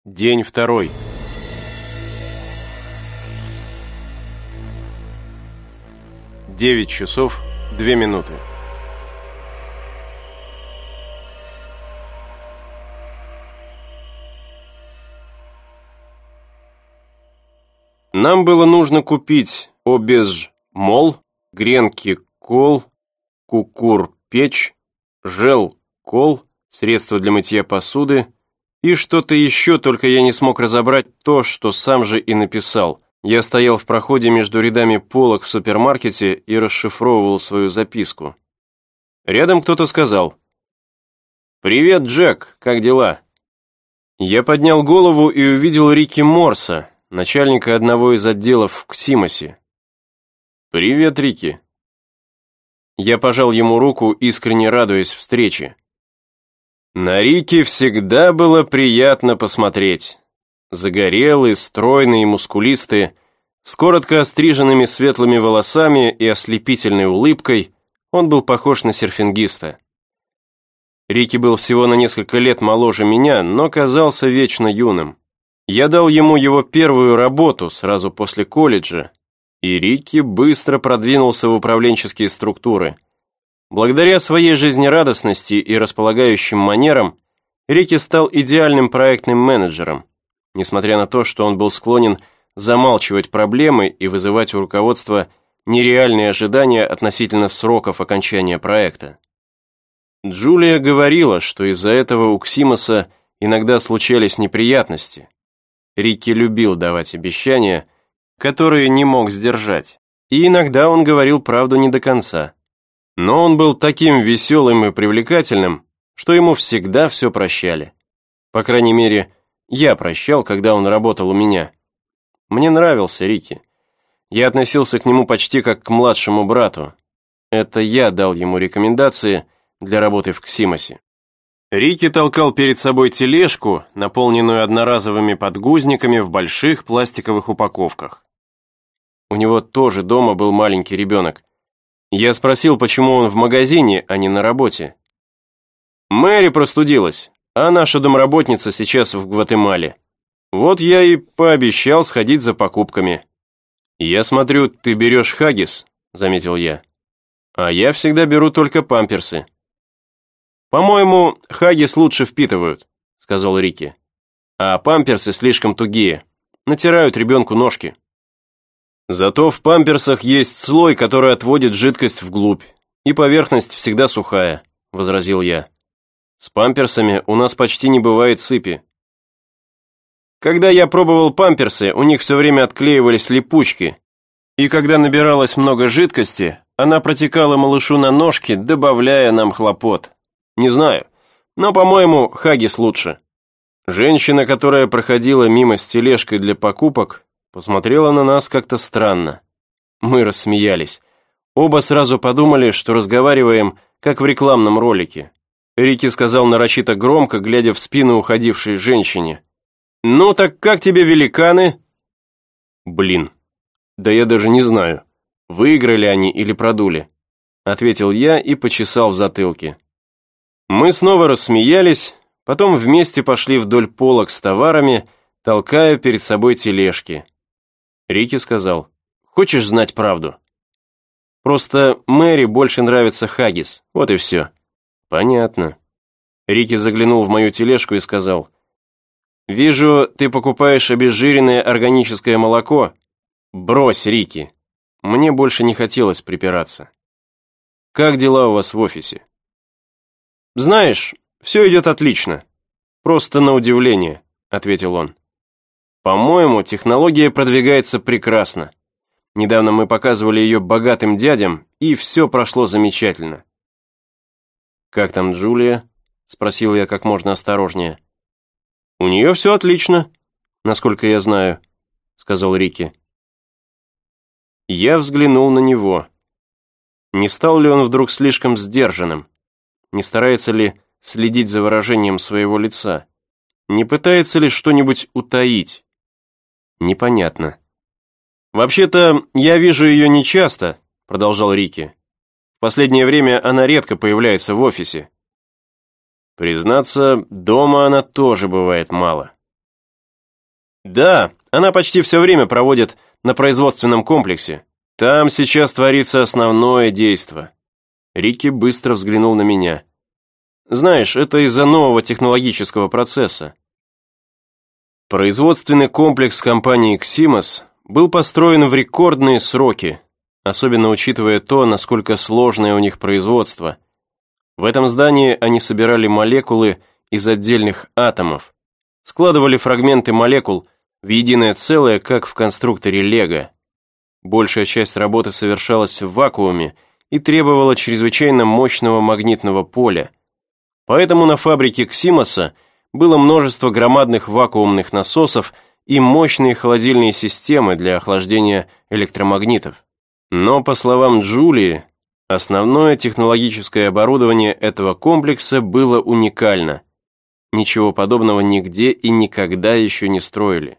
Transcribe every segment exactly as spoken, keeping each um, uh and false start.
День второй. Девять часов две минуты. Нам было нужно купить обезжмол, гренки кол, кукур-печь, жел-кол, средства для мытья посуды и что-то еще, только я не смог разобрать то, что сам же и написал. Я стоял в проходе между рядами полок в супермаркете и расшифровывал свою записку. Рядом кто-то сказал: «Привет, Джек, как дела?» Я поднял голову и увидел Рики Морса, начальника одного из отделов в Ксимосе. «Привет, Рики». Я пожал ему руку, искренне радуясь встрече. На Рики всегда было приятно посмотреть. Загорелый, стройный и мускулистый, с коротко остриженными светлыми волосами и ослепительной улыбкой, он был похож на серфингиста. Рики был всего на несколько лет моложе меня, но казался вечно юным. Я дал ему его первую работу сразу после колледжа, и Рики быстро продвинулся в управленческие структуры. Благодаря своей жизнерадостности и располагающим манерам, Рики стал идеальным проектным менеджером, несмотря на то, что он был склонен замалчивать проблемы и вызывать у руководства нереальные ожидания относительно сроков окончания проекта. Джулия говорила, что из-за этого у Ксимоса иногда случались неприятности. Рики любил давать обещания, которые не мог сдержать, и иногда он говорил правду не до конца. Но он был таким веселым и привлекательным, что ему всегда все прощали. По крайней мере, я прощал, когда он работал у меня. Мне нравился Рики. Я относился к нему почти как к младшему брату. Это я дал ему рекомендации для работы в Ксимосе. Рики толкал перед собой тележку, наполненную одноразовыми подгузниками в больших пластиковых упаковках. У него тоже дома был маленький ребенок. Я спросил, почему он в магазине, а не на работе. Мэри простудилась, а наша домработница сейчас в Гватемале. Вот я и пообещал сходить за покупками. «Я смотрю, ты берешь хаггис», — заметил я. «А я всегда беру только памперсы». «По-моему, хаггис лучше впитывают», — сказал Рики. «А памперсы слишком тугие, натирают ребенку ножки». «Зато в памперсах есть слой, который отводит жидкость вглубь, и поверхность всегда сухая», — возразил я. «С памперсами у нас почти не бывает сыпи». Когда я пробовал памперсы, у них все время отклеивались липучки, и когда набиралось много жидкости, она протекала малышу на ножки, добавляя нам хлопот. Не знаю, но, по-моему, хаггис лучше. Женщина, которая проходила мимо с тележкой для покупок, посмотрела на нас как-то странно. Мы рассмеялись. Оба сразу подумали, что разговариваем, как в рекламном ролике. Рики сказал нарочито громко, глядя в спину уходившей женщине: «Ну так как тебе великаны?» «Блин, да я даже не знаю, выиграли они или продули», ответил я и почесал в затылке. Мы снова рассмеялись, потом вместе пошли вдоль полок с товарами, толкая перед собой тележки. Рики сказал: «Хочешь знать правду?» «Просто Мэри больше нравится хаггис, вот и все». «Понятно». Рики заглянул в мою тележку и сказал: «Вижу, ты покупаешь обезжиренное органическое молоко. Брось, Рики». Мне больше не хотелось припираться. «Как дела у вас в офисе?» «Знаешь, все идет отлично. Просто на удивление», — ответил он. «По-моему, технология продвигается прекрасно. Недавно мы показывали ее богатым дядям, и все прошло замечательно». «Как там Джулия?» — спросил я как можно осторожнее. «У нее все отлично, насколько я знаю», — сказал Рики. Я взглянул на него. Не стал ли он вдруг слишком сдержанным? Не старается ли следить за выражением своего лица? Не пытается ли что-нибудь утаить? Непонятно. «Вообще-то, я вижу ее нечасто», — продолжал Рики. «В последнее время она редко появляется в офисе». Признаться, дома она тоже бывает мало. Да, она почти все время проводит на производственном комплексе. Там сейчас творится основное действо. Рики быстро взглянул на меня. Знаешь, это из-за нового технологического процесса. Производственный комплекс компании Ксимос был построен в рекордные сроки, особенно учитывая то, насколько сложное у них производство. В этом здании они собирали молекулы из отдельных атомов, складывали фрагменты молекул в единое целое, как в конструкторе Лего. Большая часть работы совершалась в вакууме и требовала чрезвычайно мощного магнитного поля. Поэтому на фабрике Ксимоса было множество громадных вакуумных насосов и мощные холодильные системы для охлаждения электромагнитов. Но, по словам Джулии, основное технологическое оборудование этого комплекса было уникально. Ничего подобного нигде и никогда еще не строили.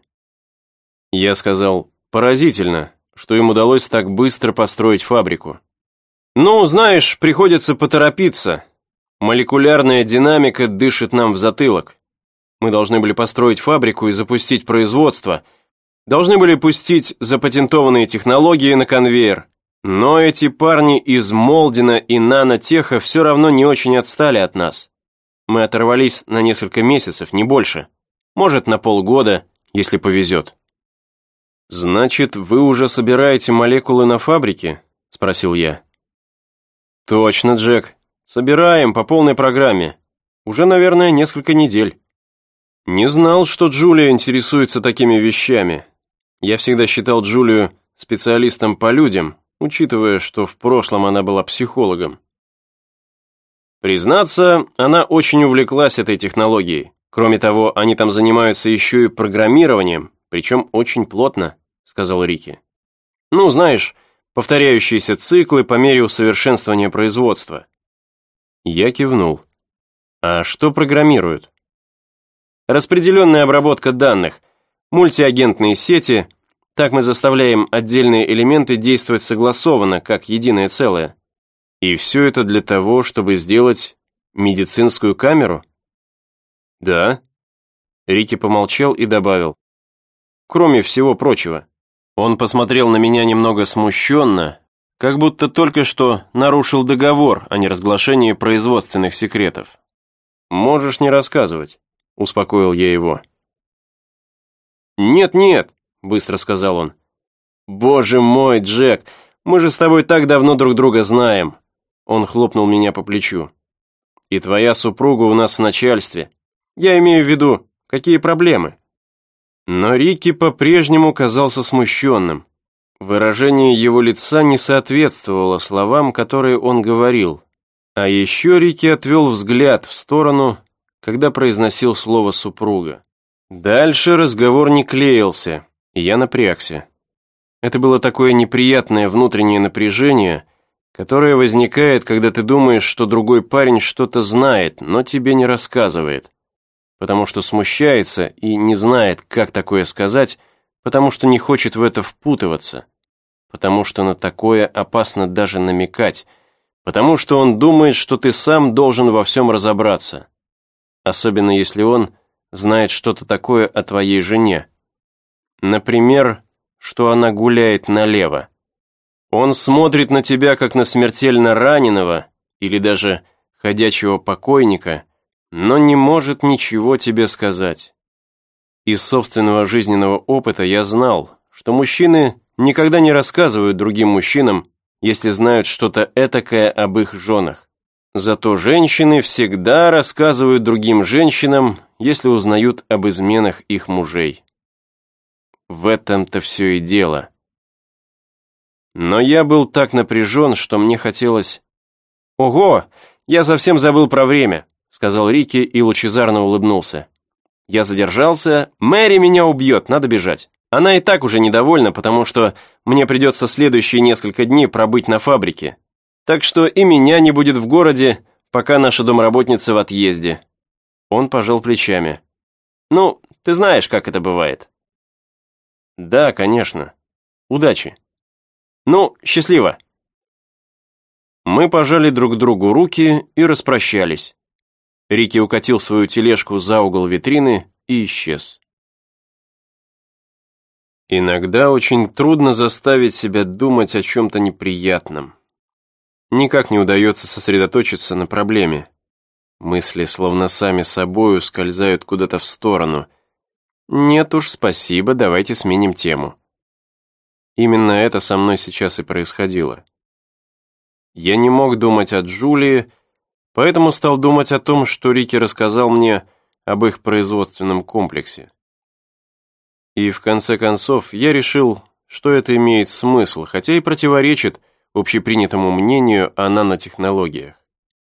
Я сказал, поразительно, что им удалось так быстро построить фабрику. Ну, знаешь, приходится поторопиться. Молекулярная динамика дышит нам в затылок. Мы должны были построить фабрику и запустить производство. Должны были пустить запатентованные технологии на конвейер. Но эти парни из Молдина и Нанотеха все равно не очень отстали от нас. Мы оторвались на несколько месяцев, не больше. Может, на полгода, если повезет. «Значит, вы уже собираете молекулы на фабрике?» – спросил я. «Точно, Джек. Собираем по полной программе. Уже, наверное, несколько недель». Не знал, что Джулия интересуется такими вещами. Я всегда считал Джулию специалистом по людям, учитывая, что в прошлом она была психологом. Признаться, она очень увлеклась этой технологией. Кроме того, они там занимаются еще и программированием, причем очень плотно, сказал Рики. Ну, знаешь, повторяющиеся циклы по мере усовершенствования производства. Я кивнул. А что программируют? Распределенная обработка данных, мультиагентные сети, так мы заставляем отдельные элементы действовать согласованно, как единое целое. И все это для того, чтобы сделать медицинскую камеру? Да. Рики помолчал и добавил. Кроме всего прочего. Он посмотрел на меня немного смущенно, как будто только что нарушил договор о неразглашении производственных секретов. Можешь не рассказывать, успокоил я его. Нет-нет, быстро сказал он. Боже мой, Джек, мы же с тобой так давно друг друга знаем. Он хлопнул меня по плечу. И твоя супруга у нас в начальстве. Я имею в виду, какие проблемы? Но Рики по-прежнему казался смущенным. Выражение его лица не соответствовало словам, которые он говорил. А еще Рики отвел взгляд в сторону, когда произносил слово «супруга». Дальше разговор не клеился, и я напрягся. Это было такое неприятное внутреннее напряжение, которое возникает, когда ты думаешь, что другой парень что-то знает, но тебе не рассказывает, потому что смущается и не знает, как такое сказать, потому что не хочет в это впутываться, потому что на такое опасно даже намекать, потому что он думает, что ты сам должен во всем разобраться, особенно если он знает что-то такое о твоей жене. Например, что она гуляет налево. Он смотрит на тебя, как на смертельно раненого или даже ходячего покойника, но не может ничего тебе сказать. Из собственного жизненного опыта я знал, что мужчины никогда не рассказывают другим мужчинам, если знают что-то этакое об их женах. Зато женщины всегда рассказывают другим женщинам, если узнают об изменах их мужей. В этом-то все и дело. Но я был так напряжен, что мне хотелось... «Ого, я совсем забыл про время», — сказал Рики и лучезарно улыбнулся. «Я задержался, Мэри меня убьет, надо бежать. Она и так уже недовольна, потому что мне придется следующие несколько дней пробыть на фабрике. Так что и меня не будет в городе, пока наша домработница в отъезде». Он пожал плечами. «Ну, ты знаешь, как это бывает». «Да, конечно. Удачи». «Ну, счастливо!» Мы пожали друг другу руки и распрощались. Рики укатил свою тележку за угол витрины и исчез. Иногда очень трудно заставить себя думать о чем-то неприятном. Никак не удается сосредоточиться на проблеме. Мысли словно сами собой ускользают куда-то в сторону. Нет уж, спасибо, давайте сменим тему. Именно это со мной сейчас и происходило. Я не мог думать о Джулии, поэтому стал думать о том, что Рики рассказал мне об их производственном комплексе. И в конце концов я решил, что это имеет смысл, хотя и противоречит общепринятому мнению о нанотехнологиях.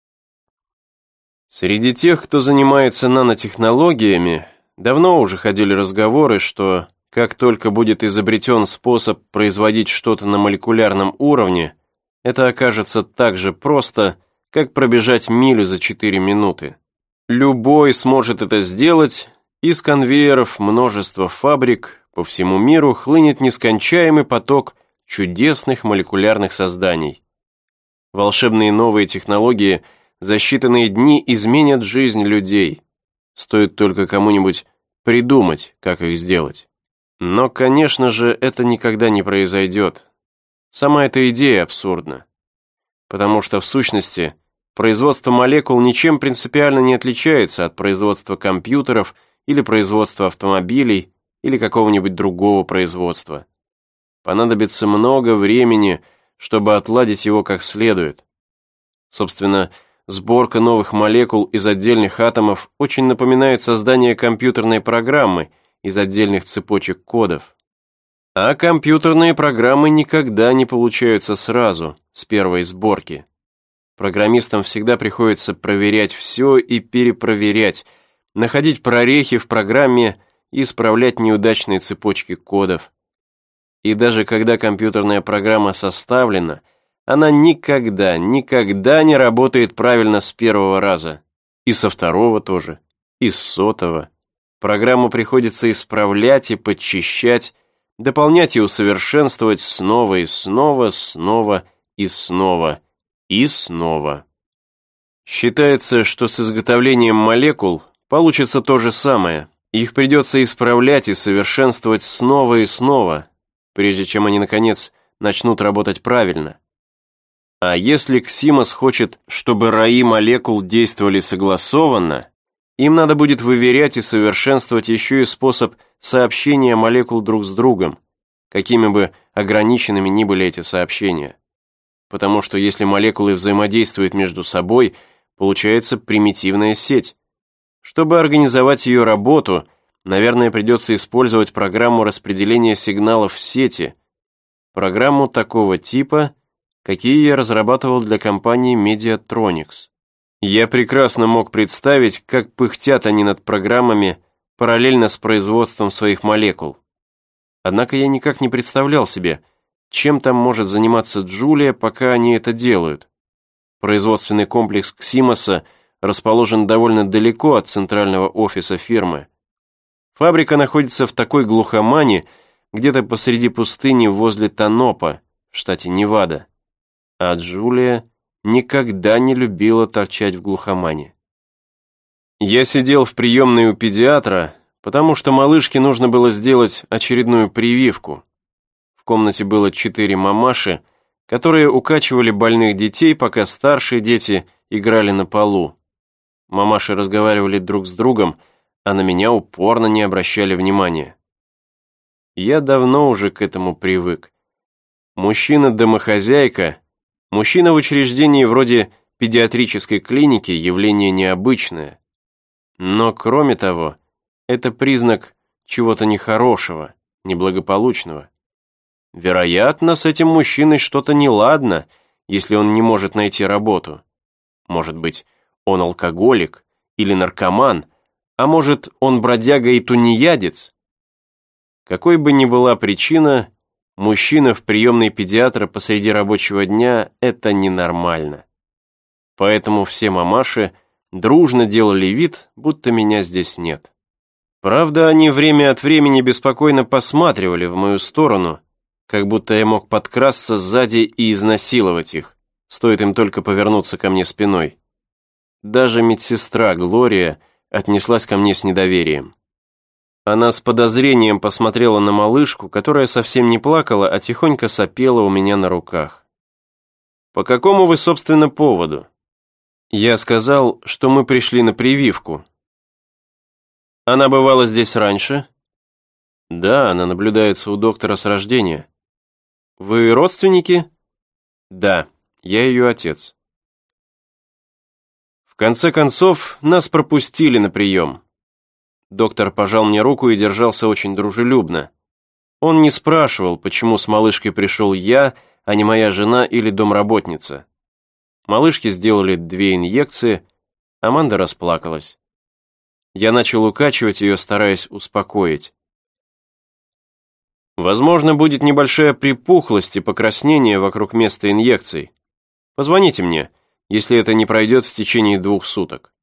Среди тех, кто занимается нанотехнологиями, давно уже ходили разговоры, что как только будет изобретен способ производить что-то на молекулярном уровне, это окажется так же просто, как пробежать милю за четыре минуты. Любой сможет это сделать, и с конвейеров множества фабрик по всему миру хлынет нескончаемый поток чудесных молекулярных созданий. Волшебные новые технологии за считанные дни изменят жизнь людей. Стоит только кому-нибудь придумать, как их сделать. Но, конечно же, это никогда не произойдет. Сама эта идея абсурдна. Потому что, в сущности, производство молекул ничем принципиально не отличается от производства компьютеров или производства автомобилей или какого-нибудь другого производства. Понадобится много времени, чтобы отладить его как следует. Собственно, сборка новых молекул из отдельных атомов очень напоминает создание компьютерной программы из отдельных цепочек кодов. А компьютерные программы никогда не получаются сразу, с первой сборки. Программистам всегда приходится проверять все и перепроверять, находить прорехи в программе и исправлять неудачные цепочки кодов. И даже когда компьютерная программа составлена, она никогда, никогда не работает правильно с первого раза. И со второго тоже, и с сотого. Программу приходится исправлять и подчищать, дополнять и усовершенствовать снова и снова, снова и снова, и снова. Считается, что с изготовлением молекул получится то же самое. Их придется исправлять и совершенствовать снова и снова, прежде чем они, наконец, начнут работать правильно. А если Ксимос хочет, чтобы раи молекул действовали согласованно, им надо будет выверять и совершенствовать еще и способ сообщения молекул друг с другом, какими бы ограниченными ни были эти сообщения. Потому что если молекулы взаимодействуют между собой, получается примитивная сеть. Чтобы организовать ее работу, наверное, придется использовать программу распределения сигналов в сети, программу такого типа, какие я разрабатывал для компании Mediatronics. Я прекрасно мог представить, как пыхтят они над программами параллельно с производством своих молекул. Однако я никак не представлял себе, чем там может заниматься Джулия, пока они это делают. Производственный комплекс Ксимоса расположен довольно далеко от центрального офиса фирмы. Фабрика находится в такой глухомане, где-то посреди пустыни возле Танопа, в штате Невада. А Джулия никогда не любила торчать в глухомане. Я сидел в приемной у педиатра, потому что малышке нужно было сделать очередную прививку. В комнате было четыре мамаши, которые укачивали больных детей, пока старшие дети играли на полу. Мамаши разговаривали друг с другом, а на меня упорно не обращали внимания. Я давно уже к этому привык. Мужчина-домохозяйка, мужчина в учреждении вроде педиатрической клиники явление необычное. Но кроме того, это признак чего-то нехорошего, неблагополучного. Вероятно, с этим мужчиной что-то неладно, если он не может найти работу. Может быть, он алкоголик или наркоман, а может, он бродяга и тунеядец? Какой бы ни была причина, мужчина в приемной педиатра посреди рабочего дня – это ненормально. Поэтому все мамаши дружно делали вид, будто меня здесь нет. Правда, они время от времени беспокойно посматривали в мою сторону, как будто я мог подкрасться сзади и изнасиловать их, стоит им только повернуться ко мне спиной. Даже медсестра Глория отнеслась ко мне с недоверием. Она с подозрением посмотрела на малышку, которая совсем не плакала, а тихонько сопела у меня на руках. «По какому вы, собственно, поводу?» Я сказал, что мы пришли на прививку. Она бывала здесь раньше? Да, она наблюдается у доктора с рождения. Вы родственники? Да, я ее отец. В конце концов, нас пропустили на прием. Доктор пожал мне руку и держался очень дружелюбно. Он не спрашивал, почему с малышкой пришел я, а не моя жена или домработница. Малышке сделали две инъекции, Аманда расплакалась. Я начал укачивать ее, стараясь успокоить. Возможно, будет небольшая припухлость и покраснение вокруг места инъекций. Позвоните мне, если это не пройдет в течение двух суток.